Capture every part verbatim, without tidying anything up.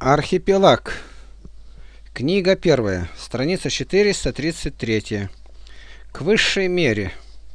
Архипелаг. Книга первая. Страница четыреста тридцать три. К высшей мере.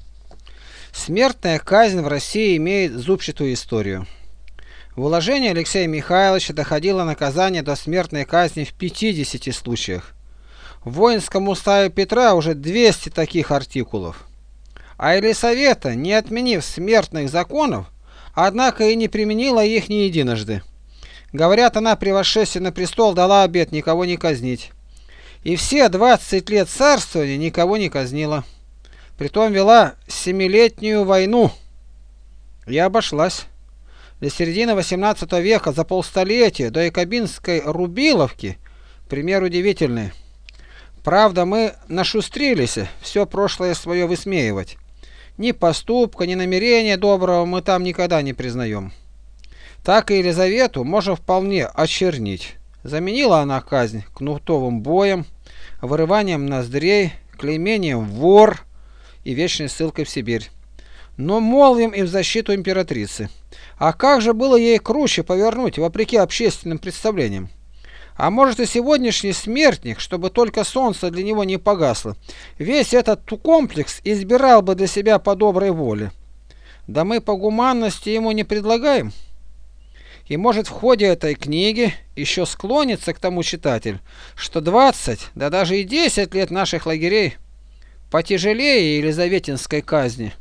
Смертная казнь в России имеет зубчатую историю. В уложении Алексея Михайловича доходило наказание до смертной казни в пятидесяти случаях. В воинском уставе Петра уже двести таких артикулов. А Елисавета, не отменив смертных законов, однако и не применила их ни единожды. Говорят, она при восшествии на престол дала обет никого не казнить. И все двадцать лет царствования никого не казнила. Притом вела семилетнюю войну. И обошлась. До середины восемнадцатого века, за полстолетия, до Якобинской Рубиловки, пример удивительный. Правда, мы нашустрились все прошлое свое высмеивать. Ни поступка, ни намерения доброго мы там никогда не признаем. Так и Елизавету можно вполне очернить. Заменила она казнь кнутовым боем, вырыванием ноздрей, клеймением вор и вечной ссылкой в Сибирь. Но молвим и в защиту императрицы. А как же было ей круче повернуть, вопреки общественным представлениям? А может и сегодняшний смертник, чтобы только солнце для него не погасло, весь этот комплекс избирал бы для себя по доброй воле. Да мы по гуманности ему не предлагаем. И может в ходе этой книги еще склонится к тому читатель, что двадцать, да даже и десять лет наших лагерей потяжелее елизаветинской казни.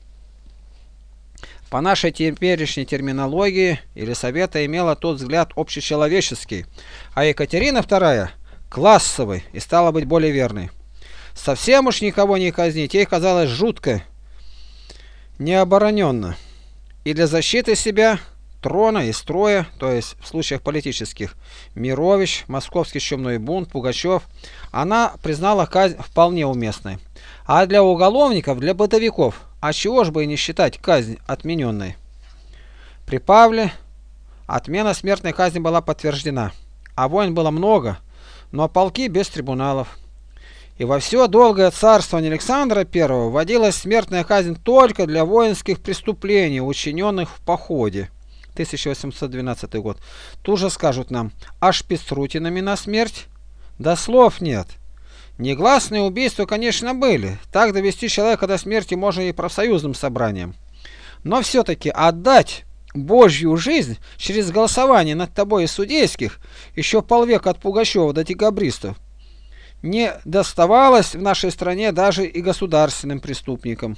По нашей теперешней терминологии Елисавета имела тот взгляд общечеловеческий, а Екатерина вторая классовый и стала быть более верной. Совсем уж никого не казнить ей казалось жутко, необороненно. И для защиты себя, трона и строя, то есть в случаях политических, Мирович, московский чумной бунт, Пугачев, она признала казнь вполне уместной. А для уголовников, для бытовиков, а чего ж бы и не считать казнь отмененной? При Павле отмена смертной казни была подтверждена, а войн было много, но полки без трибуналов. И во все долгое царствование Александра Первого вводилась смертная казнь только для воинских преступлений, учиненных в походе. тысяча восемьсот двенадцатый год. Тут же скажут нам, аж Пеструтинами на смерть? Да слов нет. Негласные убийства, конечно, были. Так довести человека до смерти можно и профсоюзным собранием. Но все-таки отдать Божью жизнь через голосование над тобой из судейских, еще полвека от Пугачева до декабристов, не доставалось в нашей стране даже и государственным преступникам.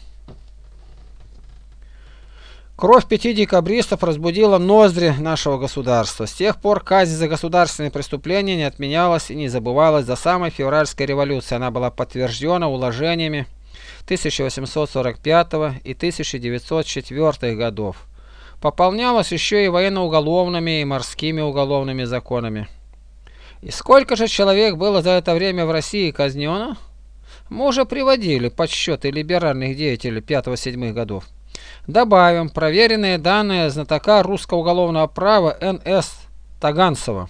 Кровь пяти декабристов разбудила ноздри нашего государства. С тех пор казнь за государственные преступления не отменялась и не забывалась до самой февральской революции. Она была подтверждена уложениями тысяча восемьсот сорок пятого и тысяча девятьсот четвёртого годов. Пополнялась еще и военно-уголовными и морскими уголовными законами. И сколько же человек было за это время в России казнено? Мы уже приводили подсчеты либеральных деятелей пятого-седьмых годов. Добавим проверенные данные знатока русского уголовного права Н С Таганцева.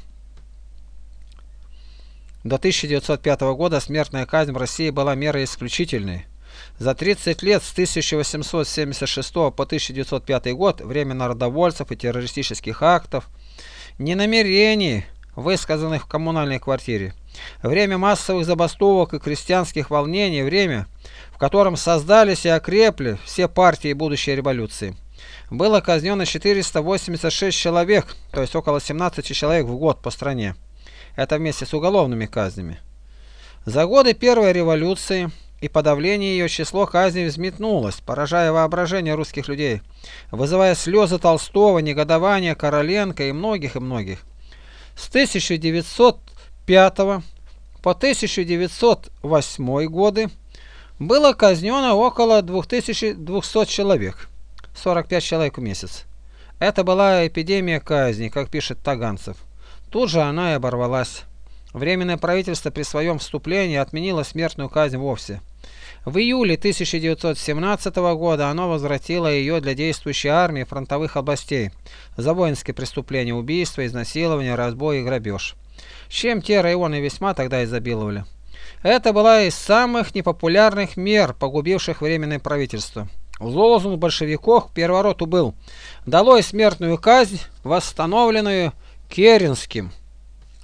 До тысяча девятьсот пятого года смертная казнь в России была мерой исключительной. За тридцать лет с тысяча восемьсот семьдесят шестого по тысяча девятьсот пятый год время народовольцев и террористических актов, не намерений, высказанных в коммунальной квартире, время массовых забастовок и крестьянских волнений, время, в котором создались и окрепли все партии будущей революции. Было казнено четыреста восемьдесят шесть человек, то есть около семнадцати человек в год по стране. Это вместе с уголовными казнями. За годы первой революции и подавления ее число казней взметнулось, поражая воображение русских людей, вызывая слезы Толстого, негодование Короленко и многих и многих. С тысяча девятьсот пятого по тысяча девятьсот восьмой годы было казнено около двух тысяч двухсот человек, сорок пять человек в месяц. Это была эпидемия казни, как пишет Таганцев. Тут же она и оборвалась. Временное правительство при своем вступлении отменило смертную казнь вовсе. В июле тысяча девятьсот семнадцатого года оно возвратило ее для действующей армии фронтовых областей за воинские преступления, убийства, изнасилования, разбой и грабеж, чем те районы весьма тогда изобиловали. Это была из самых непопулярных мер, погубивших временное правительство. Лозунг большевиков к перевороту был «Долой смертную казнь, восстановленную Керенским».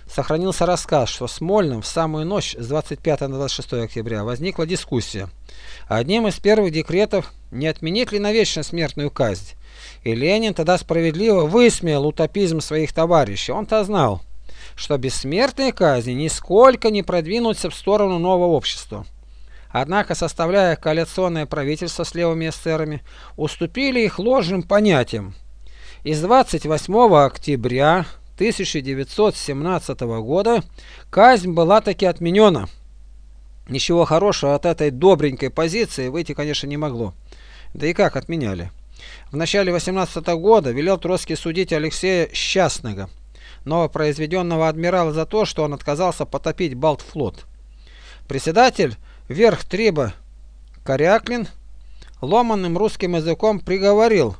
сохранился рассказ, что в Смольном в самую ночь с двадцать пятого на двадцать шестое октября возникла дискуссия. Одним из первых декретов не отменить ли навечно смертную казнь. И Ленин тогда справедливо высмеял утопизм своих товарищей. Он-то знал, что бессмертные казни нисколько не продвинутся в сторону нового общества. Однако, составляя коалиционное правительство с левыми эсерами, уступили их ложным понятиям. Из двадцать восьмого октября тысяча девятьсот семнадцатого года казнь была таки отменена. Ничего хорошего от этой добренькой позиции выйти, конечно, не могло. Да и как отменяли? В начале восемнадцатого года велел Троцкий судить Алексея Счастного, новопроизведенного адмирала, за то, что он отказался потопить Балтфлот. Председатель Верхтриба Коряклин ломаным русским языком приговорил: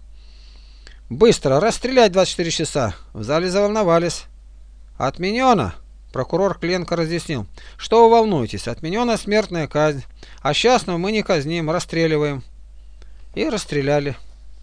быстро расстрелять двадцать четыре часа. В зале заволновались. Отменено. Прокурор Кленко разъяснил: что вы волнуетесь, отменена смертная казнь, а Счастного мы не казним, расстреливаем. И расстреляли.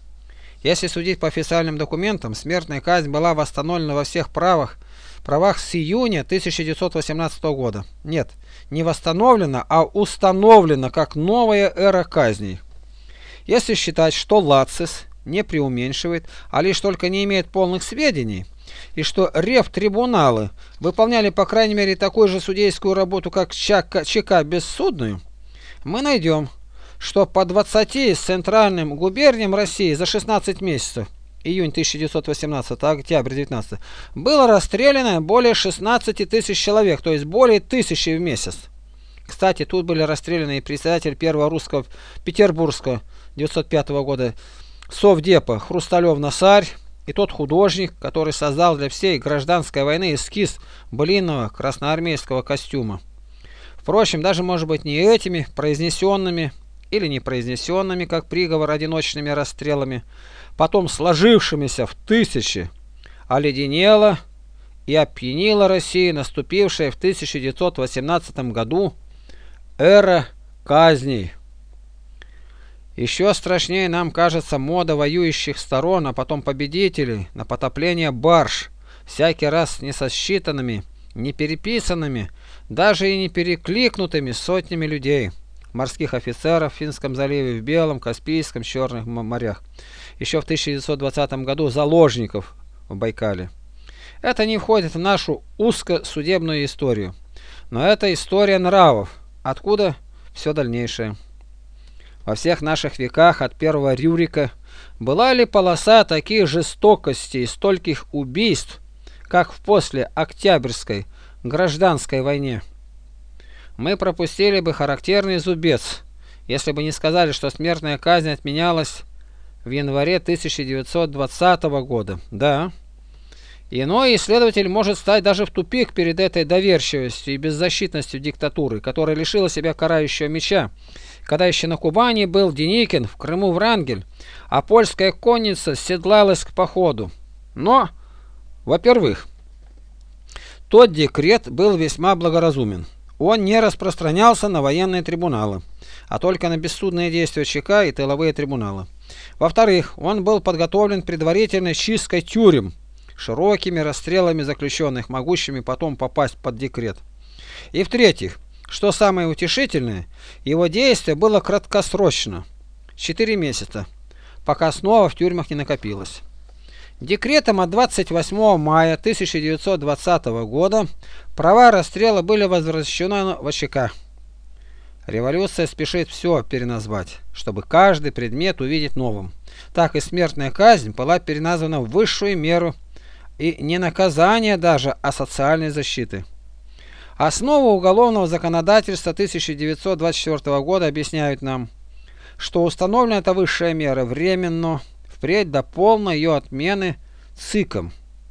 Если судить по официальным документам, смертная казнь была восстановлена во всех правах, правах с июня тысяча девятьсот восемнадцатого года. Нет, не восстановлена, а установлена как новая эра казней. Если считать, что Лацис не преуменьшивает, а лишь только не имеет полных сведений, и что ревтрибуналы выполняли по крайней мере такую же судейскую работу, как ЧК бессудную, мы найдем, что по двадцати с центральным губерниям России за шестнадцать месяцев, июнь тысяча девятьсот восемнадцатого, октябрь девятнадцатого, было расстреляно более шестнадцати тысяч человек, то есть более тысячи в месяц. Кстати, тут были расстреляны и председатель первого русского Петербургского девятьсот пятого года Совдепа Хрусталев-Насарь и тот художник, который создал для всей гражданской войны эскиз былинного красноармейского костюма. Впрочем, даже, может быть, не этими произнесенными или не произнесенными, как приговор, одиночными расстрелами, потом сложившимися в тысячи, оледенела и опьянила Россию, наступившая в тысяча девятьсот восемнадцатом году эра казней. Еще страшнее нам кажется мода воюющих сторон, а потом победителей, на потопление барж, всякий раз не сосчитанными, не переписанными, даже и не перекликнутыми сотнями людей, морских офицеров в Финском заливе, в Белом, Каспийском, Черных морях. Еще в тысяча девятьсот двадцатом году заложников в Байкале. Это не входит в нашу узкосудебную историю, но это история нравов, откуда все дальнейшее. Во всех наших веках от первого Рюрика была ли полоса таких жестокостей и стольких убийств, как в послеоктябрьской гражданской войне? Мы пропустили бы характерный зубец, если бы не сказали, что смертная казнь отменялась в январе тысяча девятьсот двадцатого года. Да. Иной исследователь может стать даже в тупик перед этой доверчивостью и беззащитностью диктатуры, которая лишила себя карающего меча, когда еще на Кубани был Деникин, в Крыму Врангель, а польская конница седлалась к походу. Но, во-первых, тот декрет был весьма благоразумен. Он не распространялся на военные трибуналы, а только на бессудные действия ЧК и тыловые трибуналы. Во-вторых, он был подготовлен предварительной чисткой тюрем, широкими расстрелами заключенных, могущими потом попасть под декрет. И в-третьих, что самое утешительное, его действие было краткосрочно, четыре месяца, пока снова в тюрьмах не накопилось. Декретом от двадцать восьмого мая тысяча девятьсот двадцатого года права расстрела были возвращены в ЧК. Революция спешит все переназвать, чтобы каждый предмет увидеть новым. Так и смертная казнь была переназвана в высшую меру, и не наказание даже, а социальной защиты. Основу уголовного законодательства тысяча девятьсот двадцать четвёртого года объясняют нам, что установлена эта высшая мера временно, впредь до полной ее отмены ЦИКом.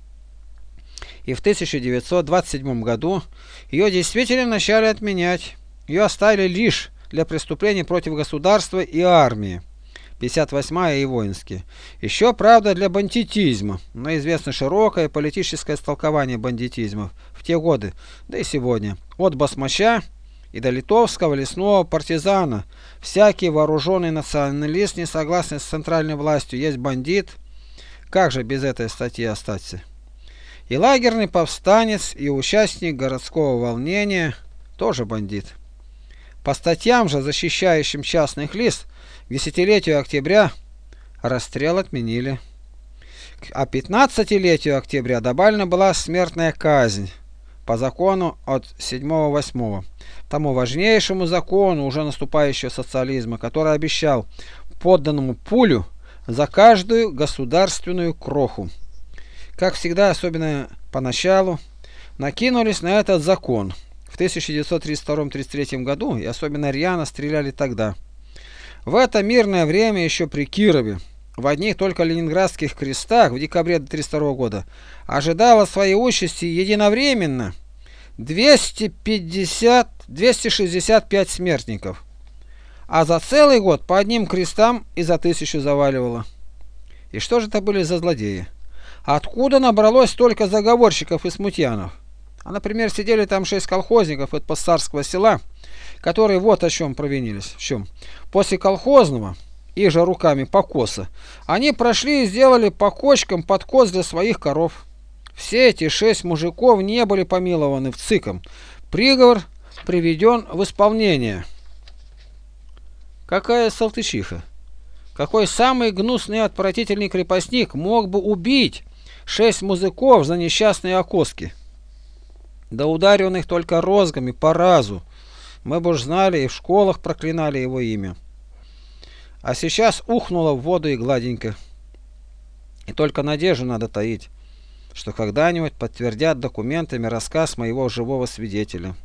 И в тысяча девятьсот двадцать седьмом году ее действительно начали отменять. Ее оставили лишь для преступлений против государства и армии, пятьдесят восьмая и воинские. Еще, правда, для бандитизма, но известно широкое политическое истолкование бандитизма в те годы, да и сегодня. От басмача и до литовского лесного партизана всякий вооруженный националист, не согласный с центральной властью, есть бандит. Как же без этой статьи остаться? И лагерный повстанец, и участник городского волнения тоже бандит. По статьям же, защищающим частных лиц, к десятилетию октября расстрел отменили. А пятнадцатилетию октября добавлена была смертная казнь по закону от седьмого восьмого, тому важнейшему закону уже наступающего социализма, который обещал подданному пулю за каждую государственную кроху. Как всегда, особенно поначалу, накинулись на этот закон в тысяча девятьсот тридцать втором — тридцать третьем году и особенно рьяно стреляли тогда. В это мирное время еще при Кирове, в одних только ленинградских крестах в декабре тридцать второго года ожидало своей участи единовременно двести пятьдесят — двести шестьдесят пять смертников, а за целый год по одним крестам и за тысячу заваливало. И что же это были за злодеи? Откуда набралось столько заговорщиков и смутьянов? А, например, сидели там шесть колхозников из Посарского села, которые вот о чем провинились. В чем? После колхозного, и же руками покоса, они прошли и сделали по кочкам подкос для своих коров. Все эти шесть мужиков не были помилованы в ЦИКом. Приговор приведен в исполнение. Какая салтычиха! Какой самый гнусный и отвратительный крепостник мог бы убить шесть музыков за несчастные окоски? Да ударил он их только розгами по разу. Мы бы уж знали и в школах проклинали его имя. А сейчас ухнуло в воду и гладенько. И только надежду надо таить, что когда-нибудь подтвердят документами рассказ моего живого свидетеля.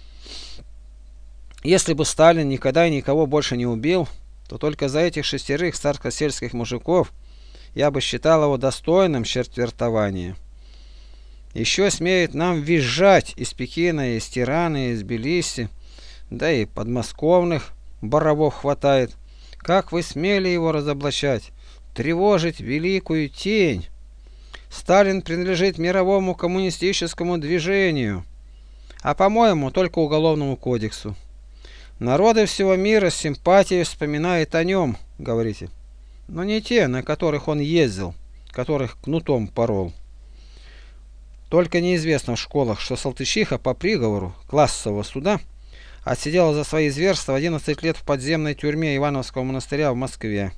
Если бы Сталин никогда никого больше не убил, то только за этих шестерых царско-сельских мужиков я бы считал его достойным четвертования. Еще смеют нам визжать из Пекина, из Тирана, из Тбилиси, да и подмосковных боровов хватает. Как вы смели его разоблачать, тревожить великую тень? Сталин принадлежит мировому коммунистическому движению, а, по-моему, только уголовному кодексу. Народы всего мира с симпатией вспоминают о нем, говорите, но не те, на которых он ездил, которых кнутом порол. Только неизвестно в школах, что Салтычиха по приговору классового суда отсидела за свои зверства одиннадцать лет в подземной тюрьме Ивановского монастыря в Москве.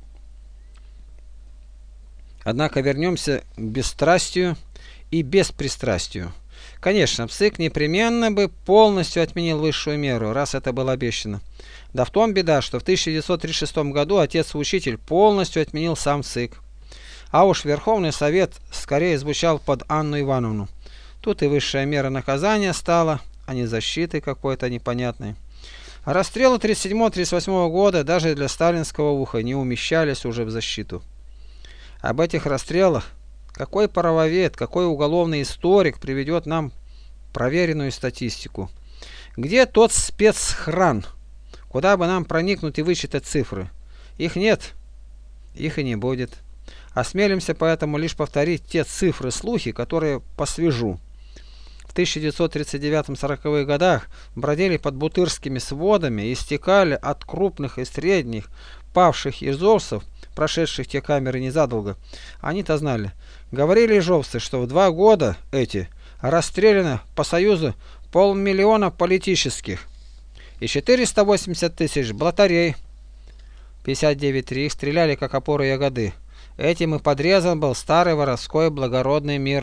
Однако вернемся к бесстрастию и беспристрастию. Конечно, ЦИК непременно бы полностью отменил высшую меру, раз это было обещано. Да в том беда, что в тысяча девятьсот тридцать шестом году отец-учитель полностью отменил сам ЦИК. А уж Верховный Совет скорее звучал под Анну Ивановну. Тут и высшая мера наказания стала, а не защиты какой-то непонятной. А расстрелы тридцать седьмого — тридцать восьмого года даже для сталинского уха не умещались уже в защиту. Об этих расстрелах какой правовед, какой уголовный историк приведет нам проверенную статистику? Где тот спецхран, куда бы нам проникнуть и вычитать цифры? Их нет, их и не будет. Осмелимся поэтому лишь повторить те цифры-слухи, которые посвежу. В тысяча девятьсот тридцать девятом — сороковых годах бродили под бутырскими сводами и истекали от крупных и средних павших ижовцев, прошедших те камеры незадолго. Они-то знали. Говорили ижовцы, что в два года эти расстреляно по Союзу полмиллиона политических и четыреста восемьдесят тысяч блатарей. пятьдесят девять три их стреляли как опору ягоды. Этим и подрезан был старый воровской благородный мир.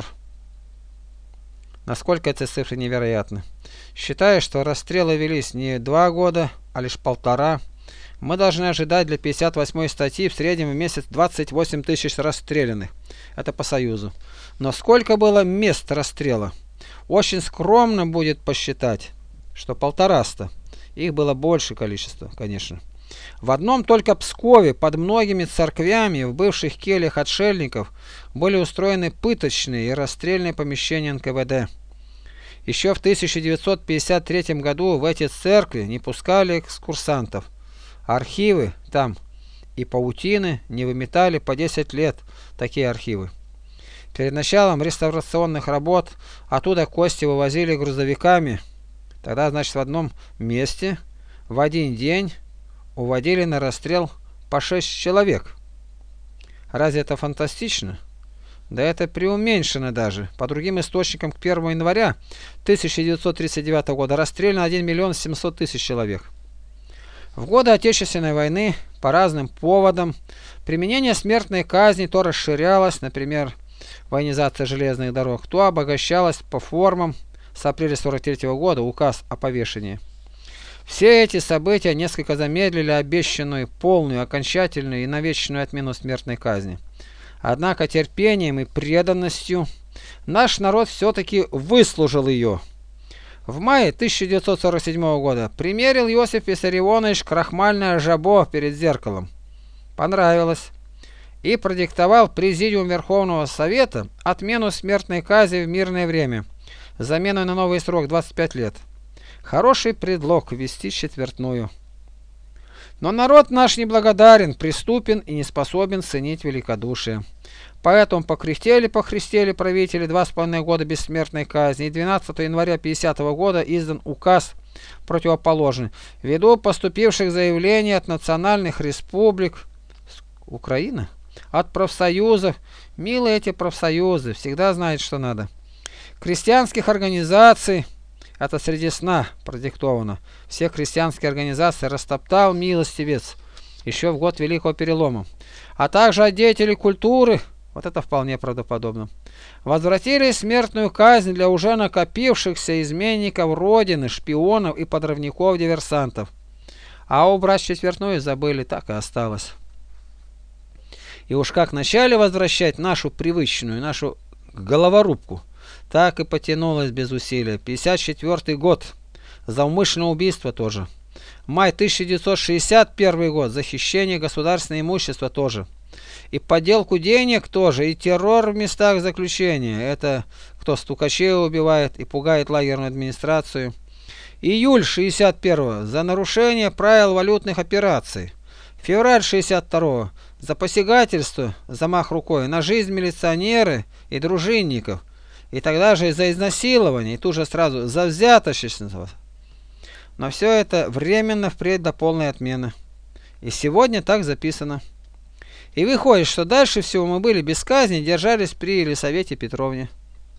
Насколько эти цифры невероятны. Считая, что расстрелы велись не два года, а лишь полтора, мы должны ожидать для пятьдесят восьмой статьи в среднем в месяц двадцать восемь тысяч расстрелянных. Это по Союзу. Но сколько было мест расстрела? Очень скромно будет посчитать, что полтораста. Их было больше количество, конечно. В одном только Пскове под многими церквями в бывших кельях отшельников были устроены пыточные и расстрельные помещения эн ка вэ дэ. Еще в тысяча девятьсот пятьдесят третьем году в эти церкви не пускали экскурсантов. Архивы там и паутины не выметали по десять лет, такие архивы. Перед началом реставрационных работ оттуда кости вывозили грузовиками. Тогда, значит, в одном месте в один день уводили на расстрел по шесть человек. Разве это фантастично? Да это преуменьшено даже. По другим источникам, к первому января тысяча девятьсот тридцать девятого года расстреляно один миллион семьсот тысяч человек. В годы Отечественной войны по разным поводам применение смертной казни то расширялось, например, военизация железных дорог, то обогащалось по формам. С апреля сорок третьего года указ о повешении. Все эти события несколько замедлили обещанную полную, окончательную и навечную отмену смертной казни. Однако терпением и преданностью наш народ все-таки выслужил ее. В мае тысяча девятьсот сорок седьмого года примерил Иосиф Виссарионович крахмальное жабо перед зеркалом. Понравилось. И продиктовал Президиум Верховного Совета отмену смертной казни в мирное время, замену на новый срок двадцать пять лет. Хороший предлог ввести четвертную. Но народ наш неблагодарен, преступен и не способен ценить великодушие. Поэтому покряхтели-похрестели правители два с половиной года бессмертной казни, и двенадцатого января пятидесятого года издан указ противоположный, ввиду поступивших заявлений от национальных республик Украины, от профсоюзов, милые эти профсоюзы, всегда знают, что надо, крестьянских организаций, это среди сна продиктовано, все христианские организации растоптал милостивец еще в год Великого Перелома, а также от деятелей культуры, вот это вполне правдоподобно, возвратили смертную казнь для уже накопившихся изменников Родины, шпионов и подрывников-диверсантов. А убрать четвертную забыли, так и осталось. И уж как начали возвращать нашу привычную, нашу головорубку, так и потянулось без усилия. пятьдесят четвёртый год. За умышленное убийство тоже. Май тысяча девятьсот шестьдесят первый год. За хищение государственного имущества тоже. И подделку денег тоже. И террор в местах заключения. Это кто стукачей убивает и пугает лагерную администрацию. Июль шестьдесят первого. За нарушение правил валютных операций. Февраль шестьдесят второго. За посягательство, замах рукой на жизнь милиционеры и дружинников. И тогда же за изнасилование, и тут же сразу за взяточничество. Но все это временно впредь до полной отмены. И сегодня так записано. И выходит, что дальше всего мы были без казни, держались при Елисавете Петровне.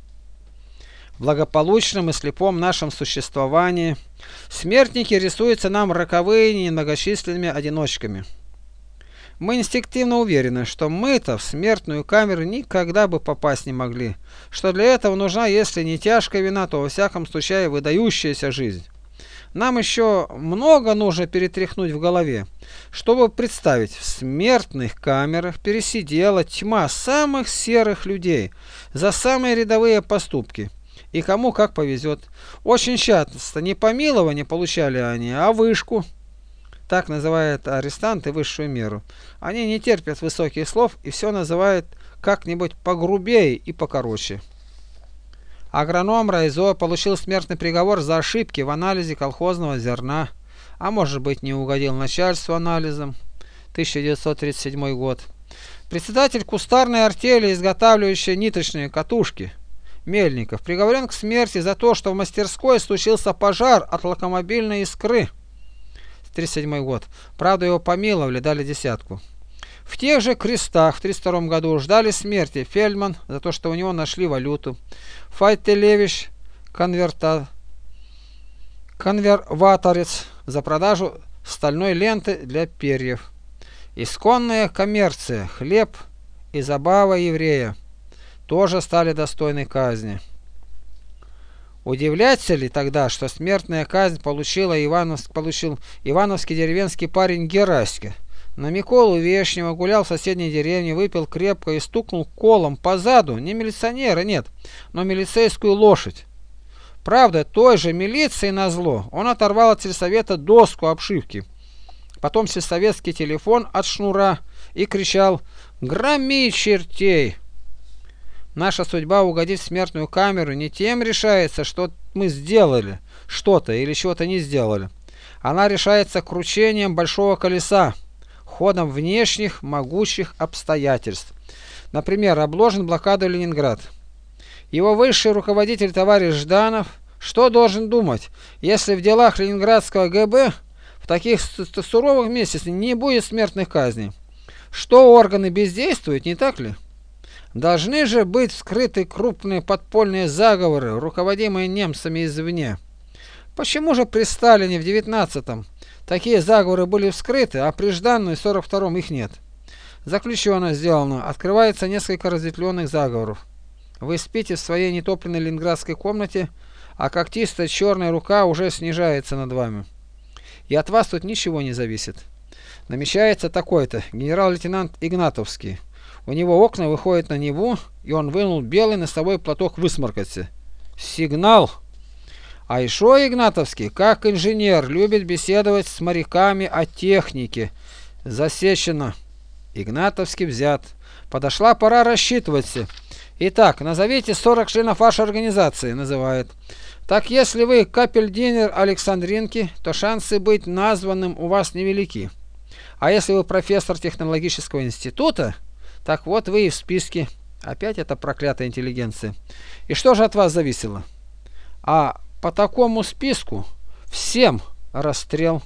В благополучном и слепом нашем существовании смертники рисуются нам роковыми немногочисленными одиночками. Мы инстинктивно уверены, что мы-то в смертную камеру никогда бы попасть не могли, что для этого нужна, если не тяжкая вина, то во всяком случае выдающаяся жизнь. Нам еще много нужно перетряхнуть в голове, чтобы представить, в смертных камерах пересидела тьма самых серых людей за самые рядовые поступки, и кому как повезет. Очень часто не помилование получали они, а вышку. Так называют арестанты высшую меру. Они не терпят высоких слов и все называют как-нибудь погрубее и покороче. Агроном Райзо получил смертный приговор за ошибки в анализе колхозного зерна, а может быть не угодил начальству анализом. тысяча девятьсот тридцать седьмой год. Председатель кустарной артели, изготавливающей ниточные катушки, Мельников, приговорен к смерти за то, что в мастерской случился пожар от локомобильной искры. тридцать седьмой год. Правда, его помиловали, дали десятку. В тех же крестах в тридцать втором году ждали смерти Фельдман за то, что у него нашли валюту, Файтелевич, конверта... конверваторец, за продажу стальной ленты для перьев. Исконная коммерция, хлеб и забава еврея тоже стали достойны казни. Удивляется ли тогда, что смертная казнь получила Ивановск, получил ивановский деревенский парень Гераська? На Миколу Вешнего гулял в соседней деревне, выпил крепко и стукнул колом по заду, не милиционера, нет, но милицейскую лошадь. Правда, той же милиции назло он оторвал от сельсовета доску обшивки, потом сельсоветский телефон от шнура и кричал «Громи чертей!». Наша судьба угодить в смертную камеру не тем решается, что мы сделали что-то или чего-то не сделали. Она решается кручением большого колеса, ходом внешних могучих обстоятельств. Например, обложен блокадой Ленинград. Его высший руководитель товарищ Жданов что должен думать, если в делах ленинградского ГБ в таких суровых месяцах не будет смертных казней? Что органы бездействуют, не так ли? Должны же быть вскрыты крупные подпольные заговоры, руководимые немцами извне. Почему же при Сталине в девятнадцатом такие заговоры были вскрыты, а при Жданове в сорок втором их нет? Заключено сделано. Открывается несколько разветвленных заговоров. Вы спите в своей нетопленной ленинградской комнате, а когтистая черная рука уже снижается над вами. И от вас тут ничего не зависит. Намечается такой-то генерал-лейтенант Игнатовский. У него окна выходят на Неву, и он вынул белый носовой платок высморкаться. Сигнал! А еще Игнатовский, как инженер, любит беседовать с моряками о технике. Засечено. Игнатовский взят. Подошла пора рассчитываться. Итак, назовите сорок членов вашей организации, называет. Так если вы капельдинер Александринки, то шансы быть названным у вас невелики. А если вы профессор технологического института, так вот вы и в списке. Опять эта проклятая интеллигенция. И что же от вас зависело? А по такому списку всем расстрел.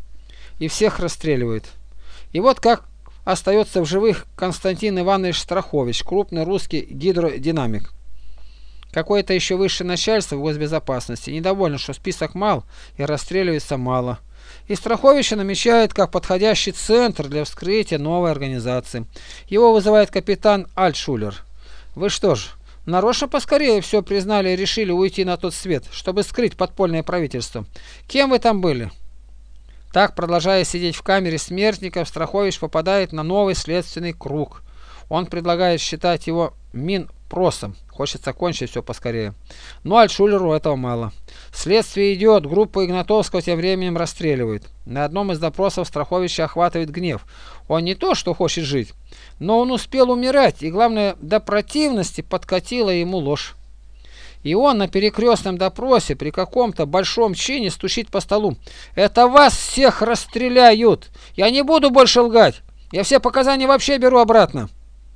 И всех расстреливают. И вот как остается в живых Константин Иванович Страхович, крупный русский гидродинамик. Какое-то еще высшее начальство в госбезопасности недовольно, что список мал и расстреливается мало. И Страховича намечают как подходящий центр для вскрытия новой организации. Его вызывает капитан Альтшулер. Вы что ж, нарочно поскорее все признали и решили уйти на тот свет, чтобы скрыть подпольное правительство? Кем вы там были? Так, продолжая сидеть в камере смертников, Страхович попадает на новый следственный круг. Он предлагает считать его Минпросом. Хочется кончить все поскорее. Но Альтшулеру этого мало. Следствие идет, группу Игнатовского тем временем расстреливают. На одном из допросов Страховича охватывает гнев. Он не то, что хочет жить, но он успел умирать, и главное, до противности подкатила ему ложь. И он на перекрестном допросе при каком-то большом чине стучит по столу. «Это вас всех расстреляют! Я не буду больше лгать! Я все показания вообще беру обратно!»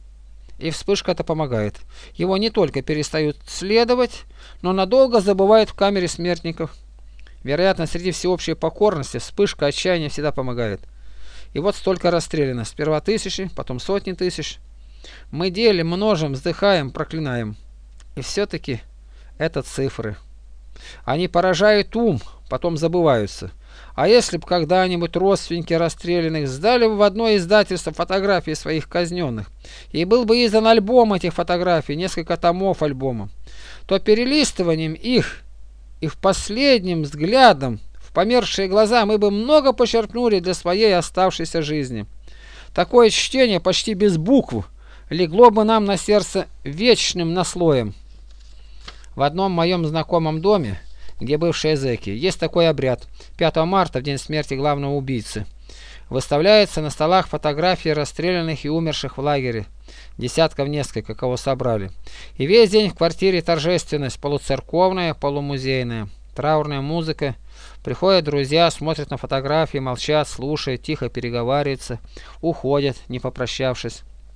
И вспышка-то помогает. Его не только перестают следовать, но надолго забывают в камере смертников. Вероятно, среди всеобщей покорности вспышка отчаяния всегда помогает. И вот столько расстреляно. Сперва тысячи, потом сотни тысяч. Мы делим, множим, вздыхаем, проклинаем. И все-таки это цифры. Они поражают ум, потом забываются. А если бы когда-нибудь родственники расстрелянных сдали бы в одно издательство фотографии своих казненных, и был бы издан альбом этих фотографий, несколько томов альбома, то перелистыванием их и в последним взглядом в померкшие глаза мы бы много почерпнули для своей оставшейся жизни. Такое чтение почти без букв легло бы нам на сердце вечным наслоем. В одном моем знакомом доме, где бывшие зэки, есть такой обряд. пятого марта, в день смерти главного убийцы, выставляются на столах фотографии расстрелянных и умерших в лагере. Десятков несколько, кого собрали. И весь день в квартире торжественность, полуцерковная, полумузейная. Траурная музыка. Приходят друзья, смотрят на фотографии, молчат, слушают, тихо переговариваются, уходят, не попрощавшись.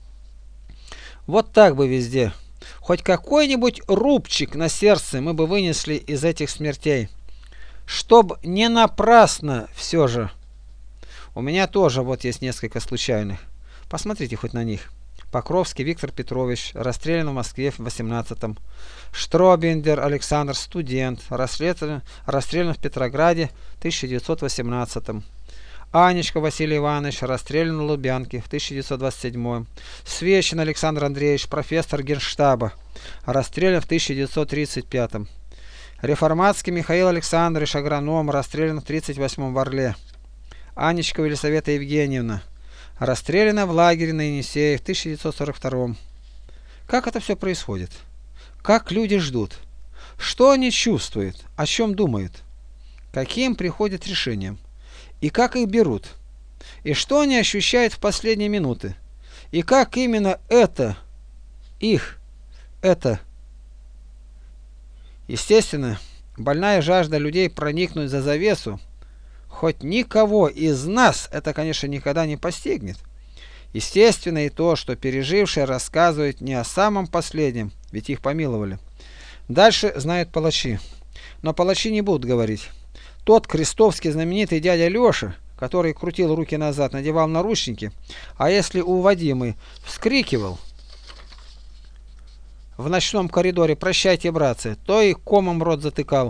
Вот так бы везде. Хоть какой-нибудь рубчик на сердце мы бы вынесли из этих смертей. Чтоб не напрасно все же. У меня тоже вот есть несколько случайных. Посмотрите хоть на них. Покровский Виктор Петрович, расстрелян в Москве в восемнадцатом. Штробендер Александр, студент, расстрелян, расстрелян в Петрограде в тысяча девятьсот восемнадцатом. Анечка Василий Иванович, расстрелян в Лубянке в тысяча девятьсот двадцать седьмом. Свечин Александр Андреевич, профессор Генштаба, расстрелян в тысяча девятьсот тридцать пятом. Реформатский Михаил Александрович, агроном, расстрелян в тридцать восьмом в Орле. Анечка Елисавета Евгеньевна, расстреляна в лагере на Енисее в тысяча девятьсот сорок втором. Как это все происходит? Как люди ждут? Что они чувствуют? О чем думают? Каким приходят решениям? И как их берут? И что они ощущают в последние минуты? И как именно это, их, это? Естественно, больная жажда людей проникнуть за завесу, хоть никого из нас это, конечно, никогда не постигнет. Естественно и то, что пережившие рассказывают не о самом последнем, ведь их помиловали. Дальше знают палачи. Но палачи не будут говорить. Тот крестовский знаменитый дядя Леша, который крутил руки назад, надевал наручники, а если уводимый вскрикивал, в ночном коридоре «Прощайте, братцы», то и комом рот затыкал.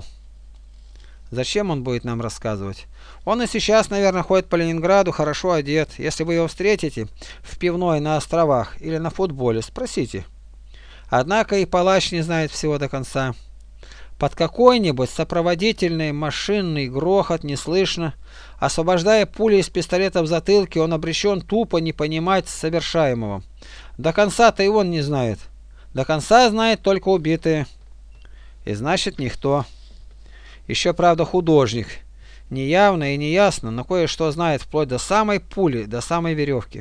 Зачем он будет нам рассказывать? Он и сейчас, наверное, ходит по Ленинграду, хорошо одет. Если вы его встретите в пивной на островах или на футболе, спросите. Однако и палач не знает всего до конца. Под какой-нибудь сопроводительный машинный грохот не слышно. Освобождая пули из пистолета в затылке, он обречен тупо не понимать совершаемого. До конца-то и он не знает. До конца знает только убитые. И значит никто. Еще, правда, художник. Неявно и неясно, но кое-что знает вплоть до самой пули, до самой веревки.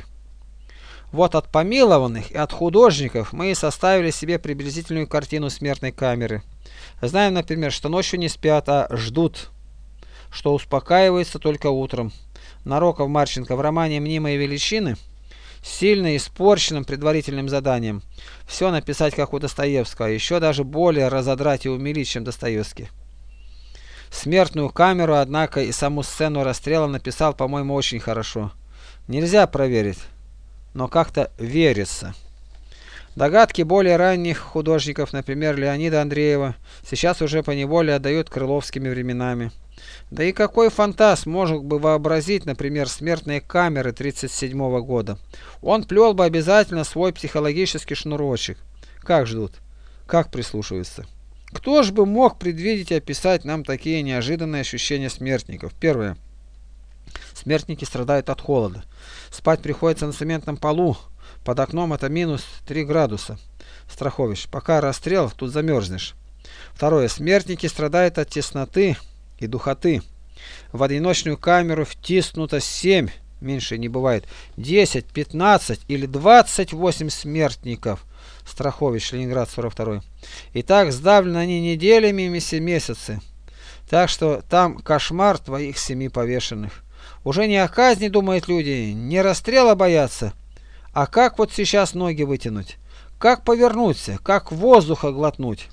Вот от помилованных и от художников мы и составили себе приблизительную картину смертной камеры. Знаем, например, что ночью не спят, а ждут, что успокаиваются только утром. Нароков Марченко в романе «Мнимые величины» сильно испорченным предварительным заданием все написать, как у Достоевского, а еще даже более разодрать и умилить, чем Достоевский. Смертную камеру, однако, и саму сцену расстрела написал, по-моему, очень хорошо. Нельзя проверить, но как-то верится. Догадки более ранних художников, например, Леонида Андреева, сейчас уже поневоле отдают крыловскими временами. Да и какой фантаст мог бы вообразить, например, смертные камеры тридцать седьмого года? Он плел бы обязательно свой психологический шнурочек. Как ждут? Как прислушиваются? Кто ж бы мог предвидеть и описать нам такие неожиданные ощущения смертников? Первое. Смертники страдают от холода. Спать приходится на цементном полу. Под окном это минус три градуса. Страховищ. Пока расстрел, тут замерзнешь. Второе. Смертники страдают от тесноты и духоты. В одиночную камеру втиснуто семь, меньше не бывает, десять, пятнадцать или двадцать восемь смертников. Страховищ, Ленинград, сорок второй. И так сдавлены они неделями и месяцы. Так что там кошмар твоих семи повешенных. Уже не о казни думают люди, не расстрела боятся, а как вот сейчас ноги вытянуть, как повернуться, как воздуха глотнуть.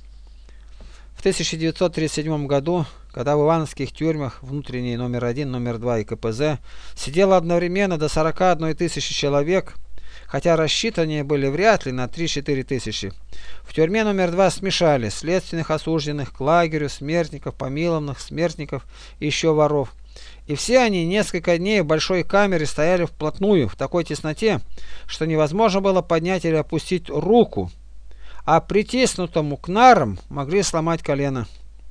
В тысяча девятьсот тридцать седьмом году, когда в ивановских тюрьмах, внутренней номер один, номер два и ка пэ зэ, сидело одновременно до сорока одной тысячи человек, хотя рассчитаны были вряд ли на три-четыре тысячи. В тюрьме номер два смешали следственных осужденных к лагерю, смертников, помилованных, смертников и еще воров. И все они несколько дней в большой камере стояли вплотную, в такой тесноте, что невозможно было поднять или опустить руку, а притиснутому к нарам могли сломать колено.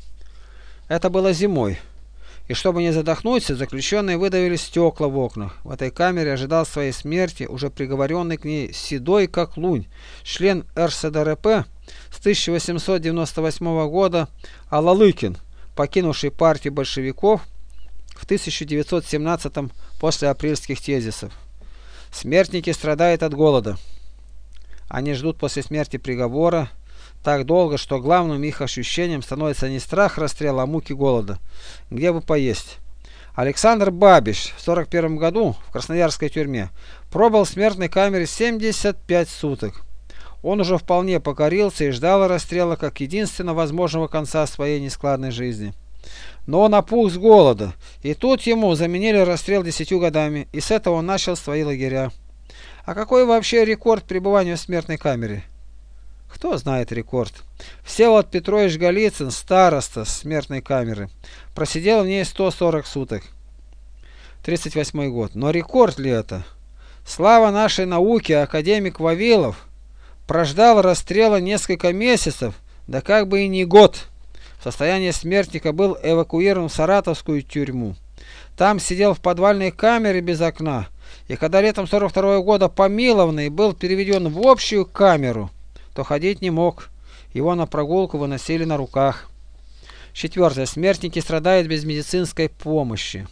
Это было зимой. И чтобы не задохнуться, заключенные выдавили стекла в окнах. В этой камере ожидал своей смерти уже приговоренный к ней седой как лунь, член эр эс дэ эр пэ с тысяча восемьсот девяносто восьмого года Алалыкин, покинувший партию большевиков в тысяча девятьсот семнадцатом после апрельских тезисов. Смертники страдают от голода. Они ждут после смерти приговора так долго, что главным их ощущением становится не страх расстрела, а муки голода. Где бы поесть? Александр Бабиш в сорок первом году в красноярской тюрьме пробыл в смертной камере семьдесят пять суток. Он уже вполне покорился и ждал расстрела как единственно возможного конца своей нескладной жизни. Но он опух с голода, и тут ему заменили расстрел десятью годами, и с этого он начал свои лагеря. А какой вообще рекорд пребывания в смертной камере? Кто знает рекорд? Всеволод Петрович Голицын, староста смертной камеры, просидел в ней сто сорок суток. тридцать восьмой год. Но рекорд ли это? Слава нашей науки, академик Вавилов прождал расстрела несколько месяцев, да как бы и не год. В состоянии смертника был эвакуирован в Саратовскую тюрьму. Там сидел в подвальной камере без окна, и когда летом сорок второго года помилованный был переведен в общую камеру, то ходить не мог. Его на прогулку выносили на руках. Четвертое. Смертники страдают без медицинской помощи.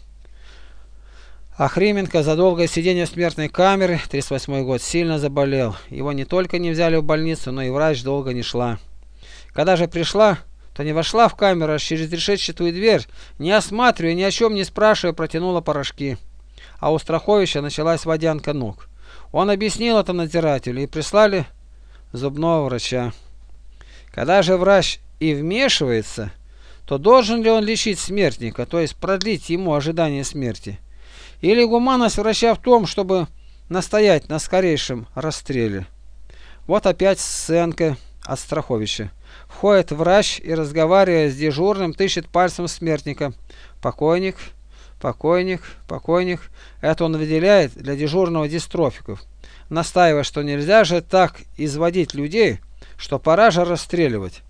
Охрименко за долгое сидение в смертной камере, тридцать восьмой год, сильно заболел. Его не только не взяли в больницу, но и врач долго не шла. Когда же пришла, то не вошла в камеру, а через решетчатую дверь, не осматривая, ни о чем не спрашивая, протянула порошки. А у Страховича началась водянка ног. Он объяснил это надзирателю, и прислали зубного врача. Когда же врач и вмешивается, то должен ли он лечить смертника, то есть продлить ему ожидание смерти? Или гуманность врача в том, чтобы настоять на скорейшем расстреле? Вот опять сценка, от Страховича. Входит врач и, разговаривая с дежурным, тычет пальцем смертника. Покойник, покойник, покойник. Это он выделяет для дежурного дистрофиков, настаивая, что нельзя же так изводить людей, что пора же расстреливать.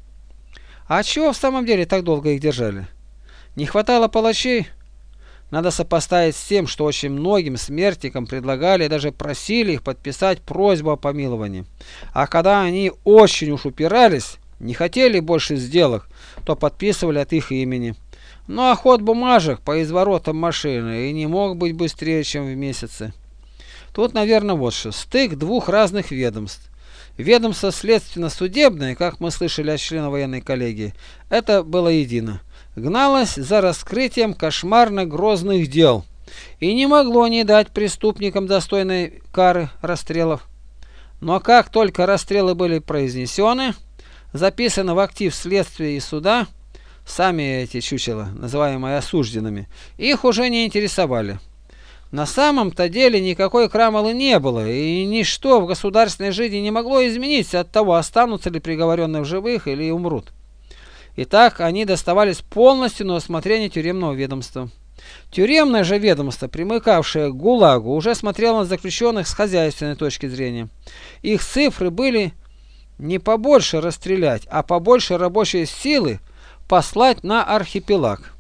А чего в самом деле так долго их держали? Не хватало палачей? Надо сопоставить с тем, что очень многим смертникам предлагали и даже просили их подписать просьбу о помиловании. А когда они очень уж упирались, не хотели больше сделок, то подписывали от их имени. Ну а ход бумажек по изворотам машины и не мог быть быстрее, чем в месяце. Тут, наверное, вот что. Стык двух разных ведомств. Ведомство следственно-судебное, как мы слышали от члена военной коллегии, это было едино. Гналось за раскрытием кошмарно-грозных дел и не могло не дать преступникам достойной кары расстрелов. Но как только расстрелы были произнесены, записаны в актив следствия и суда, сами эти чучела, называемые осужденными, их уже не интересовали. На самом-то деле никакой крамолы не было, и ничто в государственной жизни не могло измениться от того, останутся ли приговоренные в живых или умрут. Итак, они доставались полностью на усмотрение тюремного ведомства. Тюремное же ведомство, примыкавшее к ГУЛАГу, уже смотрело на заключенных с хозяйственной точки зрения. Их цифры были не побольше расстрелять, а побольше рабочей силы послать на архипелаг.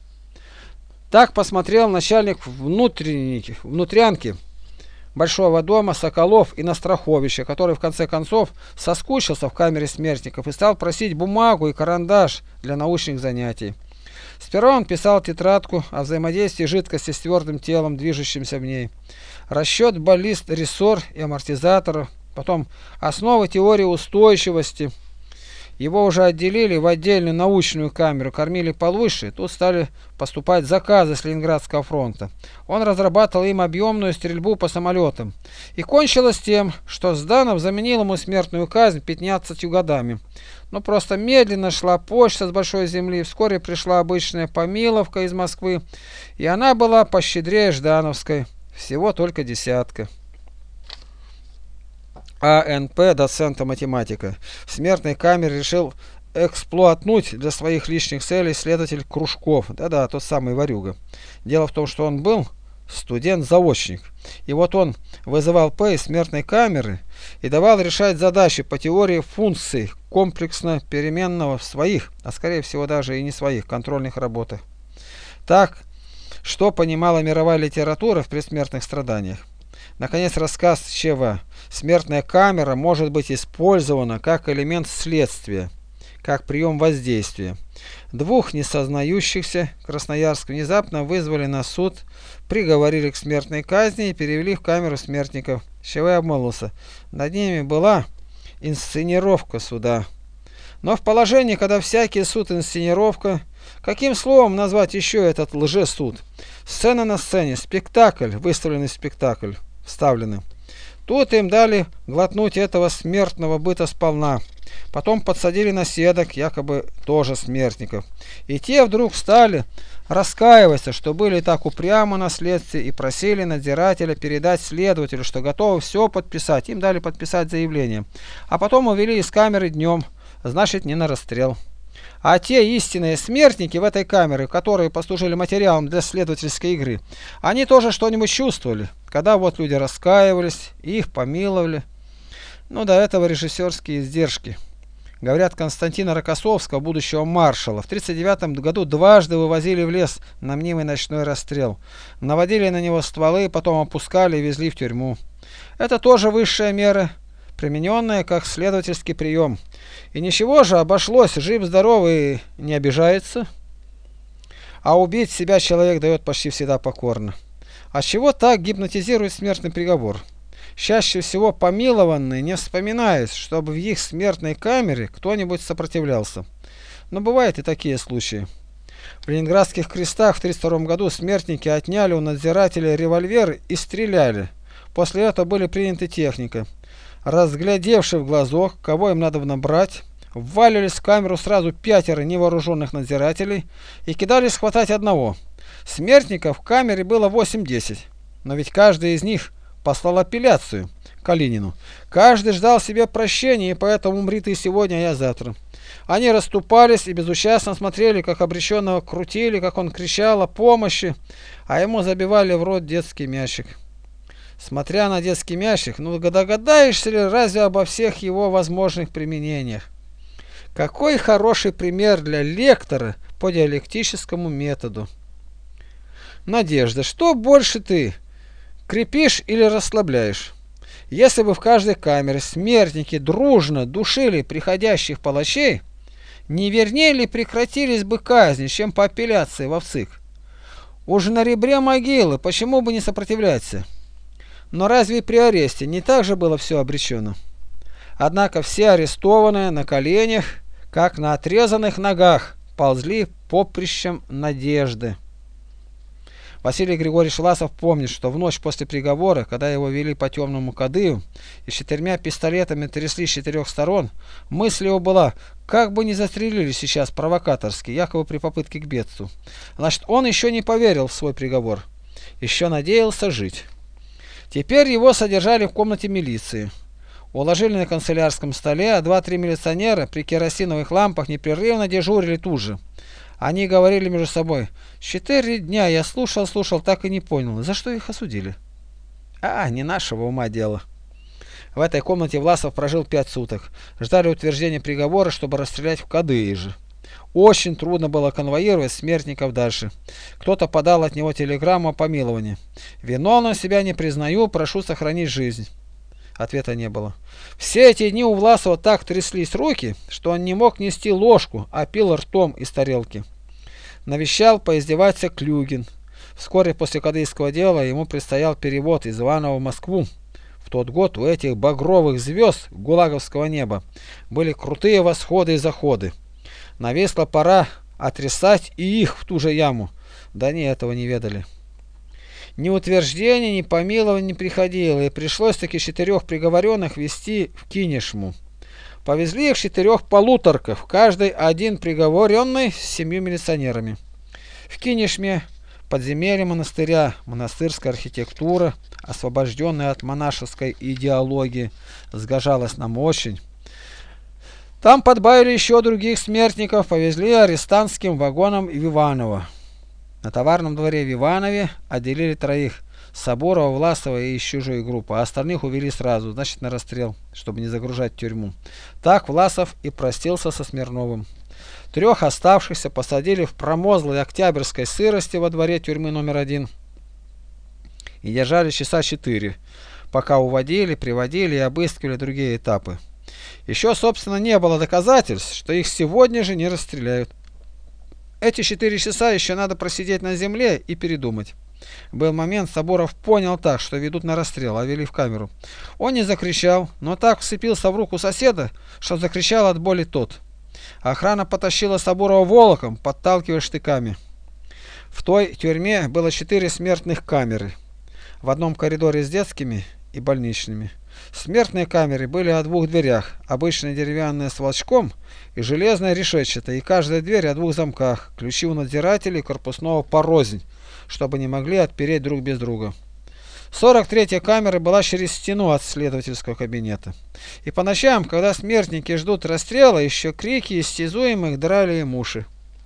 Так посмотрел начальник внутренники, внутрянки Большого дома Соколов и на Страховича, который в конце концов соскучился в камере смертников и стал просить бумагу и карандаш для научных занятий. Сперва он писал тетрадку о взаимодействии жидкости с твердым телом, движущимся в ней, расчет баллист, рессор и амортизаторов, потом основы теории устойчивости. Его уже отделили в отдельную научную камеру, кормили получше, тут стали поступать заказы с Ленинградского фронта. Он разрабатывал им объемную стрельбу по самолетам. И кончилось тем, что Жданов заменил ему смертную казнь пятнадцатью годами. Но просто медленно шла почта с большой земли, вскоре пришла обычная помиловка из Москвы, и она была пощедрее Ждановской, всего только десятка. А Н П, доцента математика, в смертной камере решил эксплуатнуть для своих личных целей следователь Кружков. Да-да, тот самый ворюга. Дело в том, что он был студент-заочник. И вот он вызывал П из смертной камеры и давал решать задачи по теории функций комплексно-переменного в своих, а скорее всего даже и не своих, контрольных работах. Так, что понимала мировая литература в предсмертных страданиях? Наконец, рассказ Ч В «Смертная камера может быть использована как элемент следствия, как прием воздействия». Двух несознающихся Красноярск внезапно вызвали на суд, приговорили к смертной казни и перевели в камеру смертников. Ч В обмолвился: над ними была инсценировка суда. Но в положении, когда всякий суд инсценировка, каким словом назвать еще этот лжесуд? Сцена на сцене, спектакль, выставленный спектакль. Вставлены. Тут им дали глотнуть этого смертного быта сполна. Потом подсадили на седок, якобы тоже смертников. И те вдруг стали раскаиваться, что были так упрямы на следствии, и просили надзирателя передать следователю, что готовы все подписать. Им дали подписать заявление. А потом увели из камеры днем, значит, не на расстрел. А те истинные смертники в этой камере, которые послужили материалом для следовательской игры, они тоже что-нибудь чувствовали, когда вот люди раскаивались и их помиловали. Ну, до этого режиссерские издержки. Говорят, Константина Рокоссовского, будущего маршала, в тридцать девятом году дважды вывозили в лес на мнимый ночной расстрел. Наводили на него стволы, потом опускали и везли в тюрьму. Это тоже высшая мера, примененная как следовательский прием. И ничего же, обошлось, жив-здоровый и не обижается. А убить себя человек дает почти всегда покорно. А чего так гипнотизирует смертный приговор? Чаще всего помилованные не вспоминают, чтобы в их смертной камере кто-нибудь сопротивлялся. Но бывают и такие случаи. В Ленинградских крестах в тридцать втором году смертники отняли у надзирателя револьвер и стреляли. После этого были приняты техника. Разглядевши в глазок, кого им надо брать, ввалились в камеру сразу пятеро невооруженных надзирателей и кидались хватать одного. Смертников в камере было восемь-десять, но ведь каждый из них послал апелляцию. Калинину. Каждый ждал себе прощения, и поэтому умри ты сегодня, а я завтра. Они расступались и безучастно смотрели, как обреченного крутили, как он кричал о помощи, а ему забивали в рот детский мячик. Смотря на детский мячик, ну догадаешься ли разве обо всех его возможных применениях? Какой хороший пример для лектора по диалектическому методу. Надежда, что больше ты, крепишь или расслабляешь? Если бы в каждой камере смертники дружно душили приходящих палачей, не вернее ли прекратились бы казни, чем по апелляции в ВЦИК? Уже на ребре могилы, почему бы не сопротивляться? Но разве при аресте не так же было все обречено? Однако все арестованные на коленях, как на отрезанных ногах, ползли поприщем надежды. Василий Григорьевич Власов помнит, что в ночь после приговора, когда его вели по темному кадыю и с четырьмя пистолетами трясли с четырех сторон, мысль его была, как бы не застрелили сейчас провокаторски, якобы при попытке к бегству. Значит, он еще не поверил в свой приговор, еще надеялся жить. Теперь его содержали в комнате милиции. Уложили на канцелярском столе, а два-три милиционера при керосиновых лампах непрерывно дежурили тут же. Они говорили между собой: четыре дня я слушал, слушал, так и не понял, за что их осудили. А, не нашего ума дело. В этой комнате Власов прожил пять суток. Ждали утверждения приговора, чтобы расстрелять в Кадые же. Очень трудно было конвоировать смертников дальше. Кто-то подал от него телеграмму о помиловании. Виновным себя не признаю, прошу сохранить жизнь. Ответа не было. Все эти дни у Власова так тряслись руки, что он не мог нести ложку, а пил ртом из тарелки. Навещал поиздеваться Клюгин. Вскоре после кадыйского дела ему предстоял перевод из Иванова в Москву. В тот год у этих багровых звезд гулаговского неба были крутые восходы и заходы. Навесла пора отрисать и их в ту же яму. Да они этого не ведали. Ни утверждения, ни помилования не приходило, и пришлось таки четырех приговоренных везти в Кинешму. Повезли их четырех полуторков, каждый один приговоренный с семью милиционерами. В Кинешме подземелье монастыря, монастырская архитектура, освобожденная от монашеской идеологии, сгожалась нам очень. Там подбавили еще других смертников, повезли арестантским вагоном в Иваново. На товарном дворе в Иванове отделили троих: Соборова, Власова и из чужой группы, а остальных увели сразу, значит на расстрел, чтобы не загружать тюрьму. Так Власов и простился со Смирновым. Трех оставшихся посадили в промозглой октябрьской сырости во дворе тюрьмы номер один и держали часа четыре, пока уводили, приводили и обыскивали другие этапы. Еще, собственно, не было доказательств, что их сегодня же не расстреляют. Эти четыре часа еще надо просидеть на земле и передумать. Был момент, Соборов понял так, что ведут на расстрел, а вели в камеру. Он не закричал, но так вцепился в руку соседа, что закричал от боли тот. Охрана потащила Соборова волоком, подталкивая штыками. В той тюрьме было четыре смертных камеры. В одном коридоре с детскими и больничными. Смертные камеры были о двух дверях, обычная деревянная с волчком и железная решетчатая, и каждая дверь о двух замках, ключи у надзирателей корпусного порознь, чтобы не могли отпереть друг без друга. сорок третья камера была через стену от следовательского кабинета. И по ночам, когда смертники ждут расстрела, еще крики истязуемых драли им уши.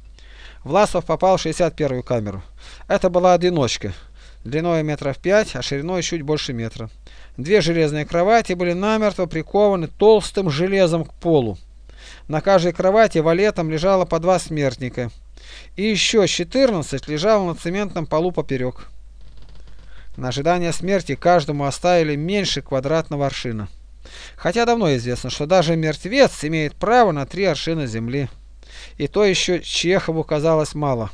Власов попал в шестьдесят первую камеру. Это была одиночка, длиной метров пять, а шириной чуть больше метра. Две железные кровати были намертво прикованы толстым железом к полу. На каждой кровати валетом лежало по два смертника. И еще четырнадцать лежало на цементном полу поперек. На ожидание смерти каждому оставили меньше квадратного аршина. Хотя давно известно, что даже мертвец имеет право на три аршина земли. И то еще Чехову казалось мало.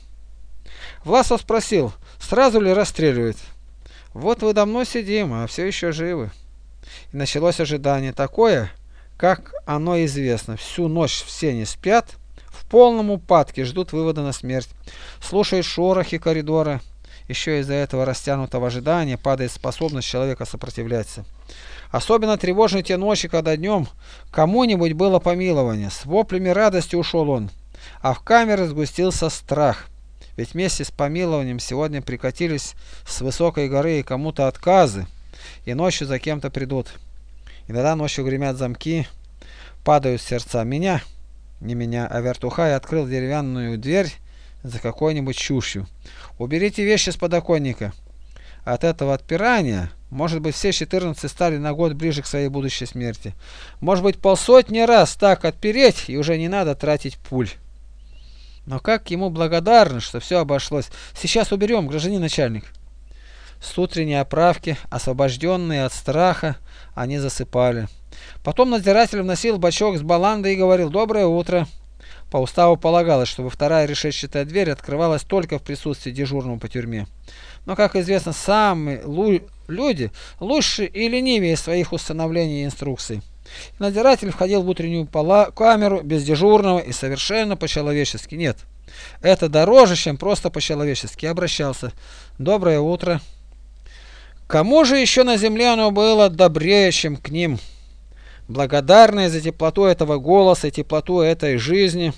Власов спросил, сразу ли расстреливают. Вот вы давно сидим, а все еще живы. И началось ожидание такое, как оно известно. Всю ночь все не спят, в полном упадке ждут вывода на смерть. Слушают шорохи коридора. Еще из-за этого растянутого ожидания падает способность человека сопротивляться. Особенно тревожны те ночи, когда днем кому-нибудь было помилование. С воплями радости ушел он, а в камере сгустился страх. Ведь вместе с помилованием сегодня прикатились с высокой горы и кому-то отказы, и ночью за кем-то придут. Иногда ночью гремят замки, падают сердца. Меня, не меня, а вертухай открыл деревянную дверь за какой-нибудь чушью. Уберите вещи с подоконника. От этого отпирания, может быть, все четырнадцать стали на год ближе к своей будущей смерти. Может быть, полсотни раз так отпереть, и уже не надо тратить пуль. Но как ему благодарны, что все обошлось. Сейчас уберем, гражданин начальник. С утренней оправки, освобожденные от страха, они засыпали. Потом надзиратель вносил бачок с баландой и говорил: «Доброе утро». По уставу полагалось, чтобы вторая решетчатая дверь открывалась только в присутствии дежурного по тюрьме. Но, как известно, самые лу люди лучше и ленивее своих установлений и инструкций. Надзиратель входил в утреннюю камеру без дежурного и совершенно по-человечески. Нет, это дороже, чем просто по-человечески. Обращался: «Доброе утро». Кому же еще на земле оно было добрее, чем к ним? Благодарные за теплоту этого голоса и теплоту этой жизни,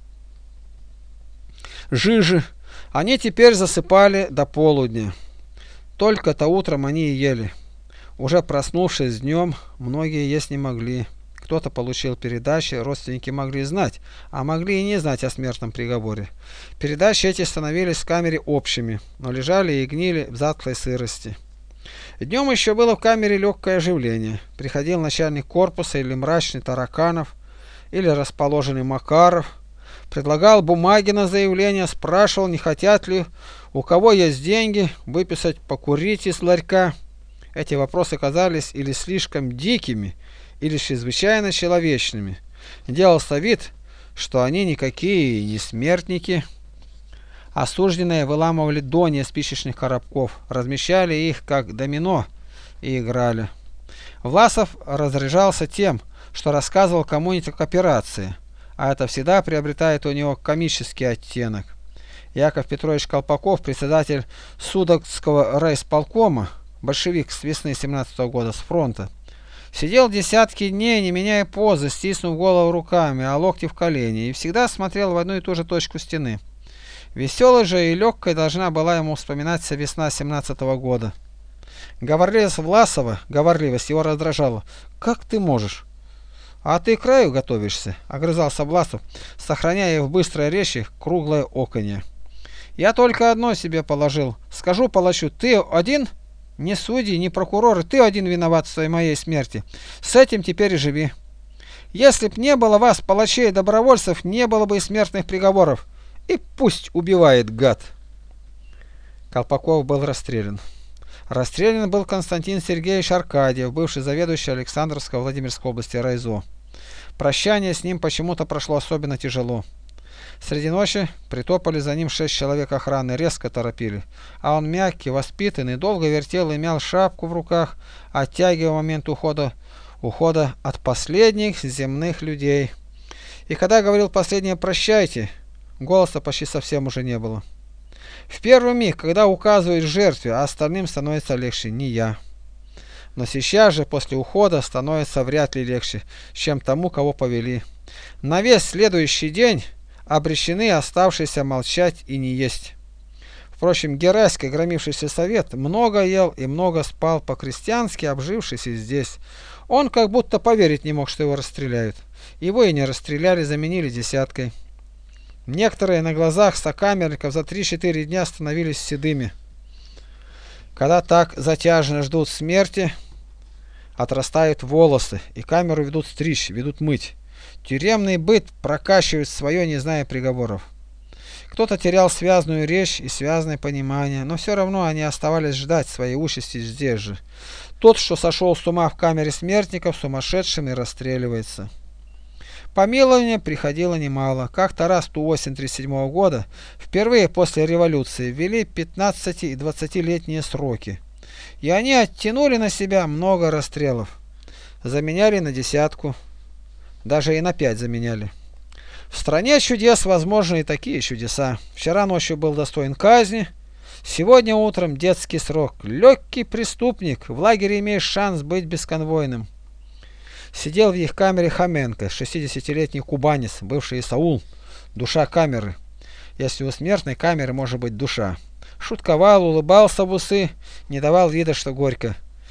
жижи, они теперь засыпали до полудня. Только-то утром они и ели. Уже проснувшись днем, многие есть не могли. Кто-то получил передачи, родственники могли знать, а могли и не знать о смертном приговоре. Передачи эти становились в камере общими, но лежали и гнили в затхлой сырости. Днем еще было в камере легкое оживление. Приходил начальник корпуса или мрачный Тараканов, или расположенный Макаров, предлагал бумаги на заявление, спрашивал, не хотят ли, у кого есть деньги, выписать покурить из ларька. Эти вопросы казались или слишком дикими, или чрезвычайно человечными. Делался вид, что они никакие не смертники. Осужденные выламывали дони спичечных коробков, размещали их как домино и играли. Власов разряжался тем, что рассказывал кому-нибудь о операции, а это всегда приобретает у него комический оттенок. Яков Петрович Колпаков, председатель Судогского райисполкома, большевик с весны семнадцатого года, с фронта, сидел десятки дней, не меняя позы, стиснув голову руками, а локти в колени, и всегда смотрел в одну и ту же точку стены. Веселой же и легкой должна была ему вспоминаться весна семнадцатого года. Говорливость Власова, говорливость его раздражала. «Как ты можешь?» «А ты к краю готовишься?» — огрызался Власов, сохраняя в быстрой речи круглое оконье. «Я только одно себе положил. Скажу палачу: ты один? Не судьи, не прокуроры, ты один виноват в своей моей смерти. С этим теперь и живи. Если б не было вас, палачей и добровольцев, не было бы и смертных приговоров. И пусть убивает, гад!» Колпаков был расстрелян. Расстрелян был Константин Сергеевич Аркадьев, бывший заведующий Александровской Владимирской области райзо. Прощание с ним почему-то прошло особенно тяжело. Среди ночи притопали за ним шесть человек охраны, резко торопили. А он мягкий, воспитанный, долго вертел и мял шапку в руках, оттягивая момент ухода, ухода от последних земных людей. И когда говорил последнее «прощайте», голоса почти совсем уже не было. В первый миг, когда указывают жертве, а остальным становится легче, не я. Но сейчас же, после ухода, становится вряд ли легче, чем тому, кого повели. На весь следующий день обречены оставшиеся молчать и не есть. Впрочем, Гераська, громившийся совет, много ел и много спал по-крестьянски, обжившись и здесь. Он как будто поверить не мог, что его расстреляют. Его и не расстреляли, заменили десяткой. Некоторые на глазах сокамерников за три-четыре дня становились седыми. Когда так затяжно ждут смерти, отрастают волосы, и камеру ведут стричь, ведут мыть. Тюремный быт прокачивает свое, не зная приговоров. Кто-то терял связную речь и связное понимание, но все равно они оставались ждать своей участи здесь же. Тот, что сошел с ума в камере смертников, сумасшедшим и расстреливается. Помилование приходило немало. Как-то раз в ту осень тридцать седьмого года, впервые после революции, ввели пятнадцати- и двадцатилетние сроки. И они оттянули на себя много расстрелов. Заменяли на десятку, даже и на пять заменяли. В стране чудес возможны и такие чудеса. Вчера ночью был достоин казни, сегодня утром детский срок. Легкий преступник, в лагере имеешь шанс быть бесконвойным. Сидел в их камере Хоменко, шестидесятилетний кубанец, бывший Исаул, душа камеры. Если у смертной камеры может быть душа. Шутковал, улыбался в усы, не давал вида, что горько.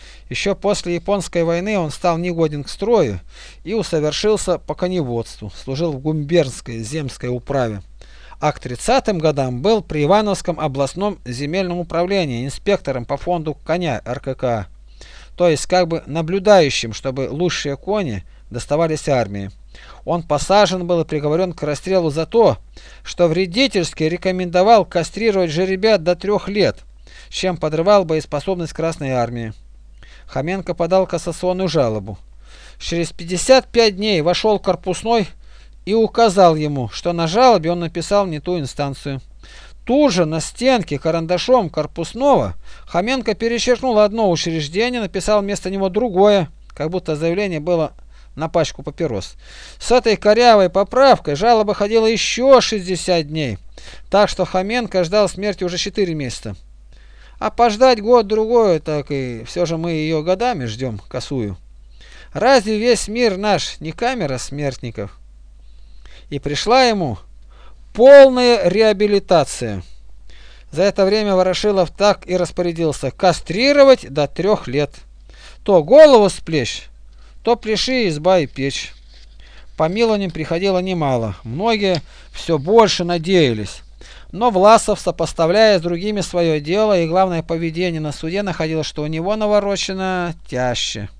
Еще после Японской войны он стал негоден к строю и усовершился по коневодству, служил в губернской земской управе. А к тридцатым годам был при Ивановском областном земельном управлении инспектором по фонду коня эр ка ка, то есть как бы наблюдающим, чтобы лучшие кони доставались армии. Он посажен был и приговорен к расстрелу за то, что вредительски рекомендовал кастрировать жеребят до трех лет, чем подрывал боеспособность Красной армии. Хоменко подал кассационную жалобу. Через пятьдесят пять дней вошел корпусной и указал ему, что на жалобе он написал не ту инстанцию. Тут же на стенке карандашом корпусного Хоменко перечеркнул одно учреждение, написал вместо него другое, как будто заявление было на пачку папирос. С этой корявой поправкой жалоба ходила еще шестьдесят дней, так что Хоменко ждал смерти уже четыре месяца. А пождать год-другой, так и все же мы ее годами ждем, косую. Разве весь мир наш не камера смертников? И пришла ему полная реабилитация. За это время Ворошилов так и распорядился: кастрировать до трех лет. То голову с плеч, то пляши изба и печь. Помилованием приходило немало, многие все больше надеялись. Но Власов, сопоставляя с другими свое дело и главное поведение на суде, находил, что у него наворочено тяжче.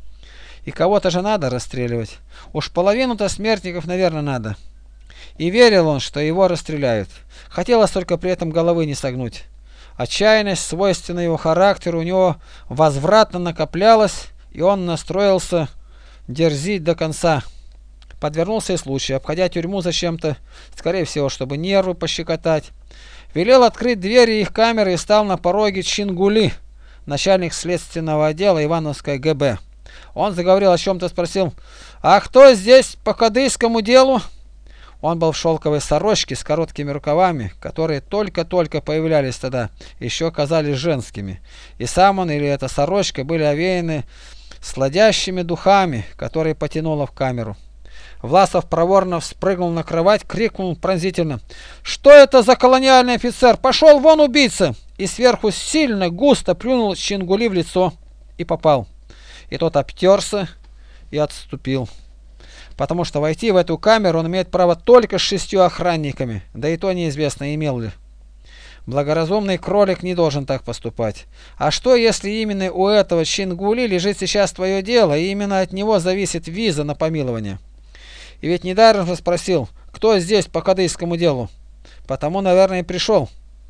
И кого-то же надо расстреливать. Уж половину-то смертников, наверное, надо. И верил он, что его расстреляют. Хотелось только при этом головы не согнуть. Отчаянность, свойственная его характеру, у него возвратно накоплялась, и он настроился дерзить до конца. Подвернулся и случай, обходя тюрьму зачем-то, скорее всего, чтобы нервы пощекотать, велел открыть двери их камеры и стал на пороге Чингули, начальник следственного отдела Ивановской гэ бэ. Он заговорил о чем-то, спросил: «А кто здесь по кадыйскому делу?» Он был в шелковой сорочке с короткими рукавами, которые только-только появлялись тогда, еще казались женскими. И сам он или эта сорочка были овеяны сладящими духами, которые потянуло в камеру. Власов проворно вспрыгнул на кровать, крикнул пронзительно: «Что это за колониальный офицер? Пошел вон, убийца!» И сверху сильно, густо плюнул Чингули в лицо и попал. И тот обтерся и отступил. Потому что войти в эту камеру он имеет право только с шестью охранниками, да и то неизвестно, имел ли. Благоразумный кролик не должен так поступать. А что, если именно у этого Чингули лежит сейчас твое дело, и именно от него зависит виза на помилование? И ведь недаром же спросил, кто здесь по кадыйскому делу. Потому, наверное, и пришел.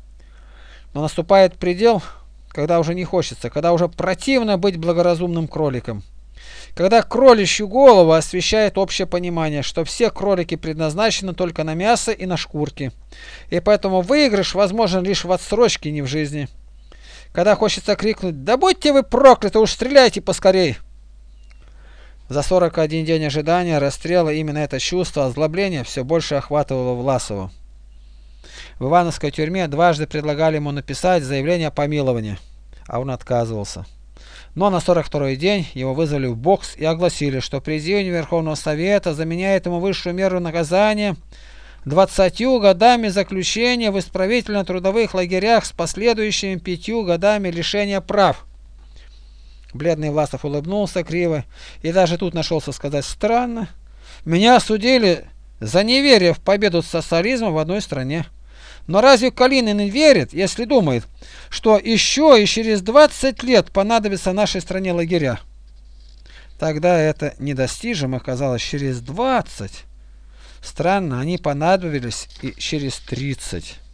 Но наступает предел, когда уже не хочется, когда уже противно быть благоразумным кроликом. Когда кроличью голову освещает общее понимание, что все кролики предназначены только на мясо и на шкурки. И поэтому выигрыш возможен лишь в отсрочке, не в жизни. Когда хочется крикнуть: «Да будьте вы прокляты, уж стреляйте поскорей!» За сорок один день ожидания расстрела именно это чувство озлобления все больше охватывало Власова. В Ивановской тюрьме дважды предлагали ему написать заявление о помиловании, а он отказывался. Но на сорок второй день его вызвали в бокс и огласили, что президиум Верховного Совета заменяет ему высшую меру наказания двадцатью годами заключения в исправительно-трудовых лагерях с последующими пятью годами лишения прав. Бледный Власов улыбнулся криво и даже тут нашелся сказать: «Странно. Меня осудили за неверие в победу социализма в одной стране. Но разве Калинин верит, если думает, что еще и через двадцать лет понадобится нашей стране лагеря?» Тогда это недостижимо казалось через двадцать. Странно, они понадобились и через тридцать.